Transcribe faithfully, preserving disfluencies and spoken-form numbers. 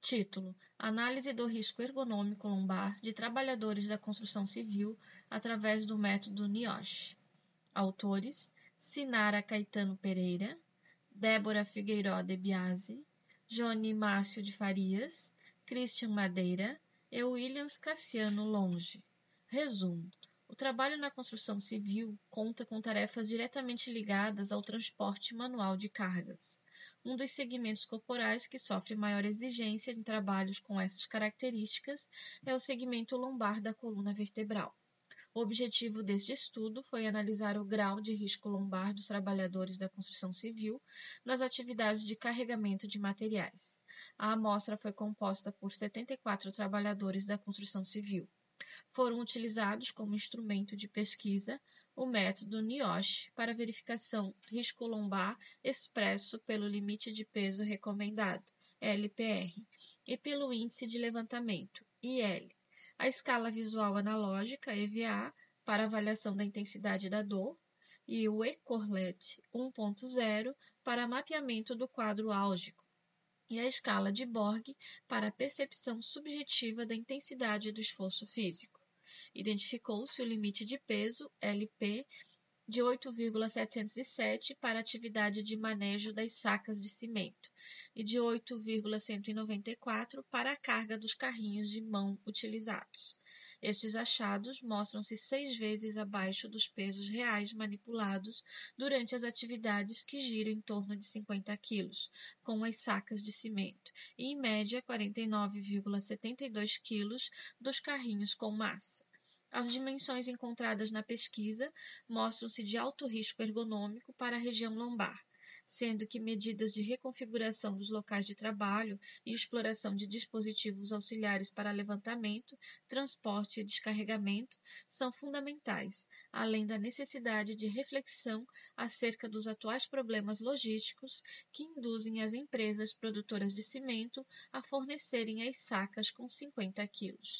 Título: Análise do risco ergonômico lombar de trabalhadores da construção civil através do método NIOSH. Autores: Sinara Caetano Pereira, Débora Figueiró de Biasi, Johnny Márcio de Farias, Christian Madeira e Williams Cassiano Longe. Resumo: o trabalho na construção civil conta com tarefas diretamente ligadas ao transporte manual de cargas. Um dos segmentos corporais que sofre maior exigência em trabalhos com essas características é o segmento lombar da coluna vertebral. O objetivo deste estudo foi analisar o grau de risco lombar dos trabalhadores da construção civil nas atividades de carregamento de materiais. A amostra foi composta por setenta e quatro trabalhadores da construção civil. Foram utilizados como instrumento de pesquisa o método NIOSH para verificação risco lombar expresso pelo limite de peso recomendado, L P R, e pelo índice de levantamento, I L. A escala visual analógica, E V A, para avaliação da intensidade da dor, e o E-Corlett um ponto zero para mapeamento do quadro álgico, e a escala de Borg para a percepção subjetiva da intensidade do esforço físico. Identificou-se o limite de peso, L P, de oito vírgula setecentos e sete para a atividade de manejo das sacas de cimento e de oito vírgula cento e noventa e quatro para a carga dos carrinhos de mão utilizados. Estes achados mostram-se seis vezes abaixo dos pesos reais manipulados durante as atividades que giram em torno de cinquenta quilos, com as sacas de cimento, e em média quarenta e nove vírgula setenta e dois quilos dos carrinhos com massa. As dimensões encontradas na pesquisa mostram-se de alto risco ergonômico para a região lombar, sendo que medidas de reconfiguração dos locais de trabalho e exploração de dispositivos auxiliares para levantamento, transporte e descarregamento são fundamentais, além da necessidade de reflexão acerca dos atuais problemas logísticos que induzem as empresas produtoras de cimento a fornecerem as sacas com cinquenta quilos.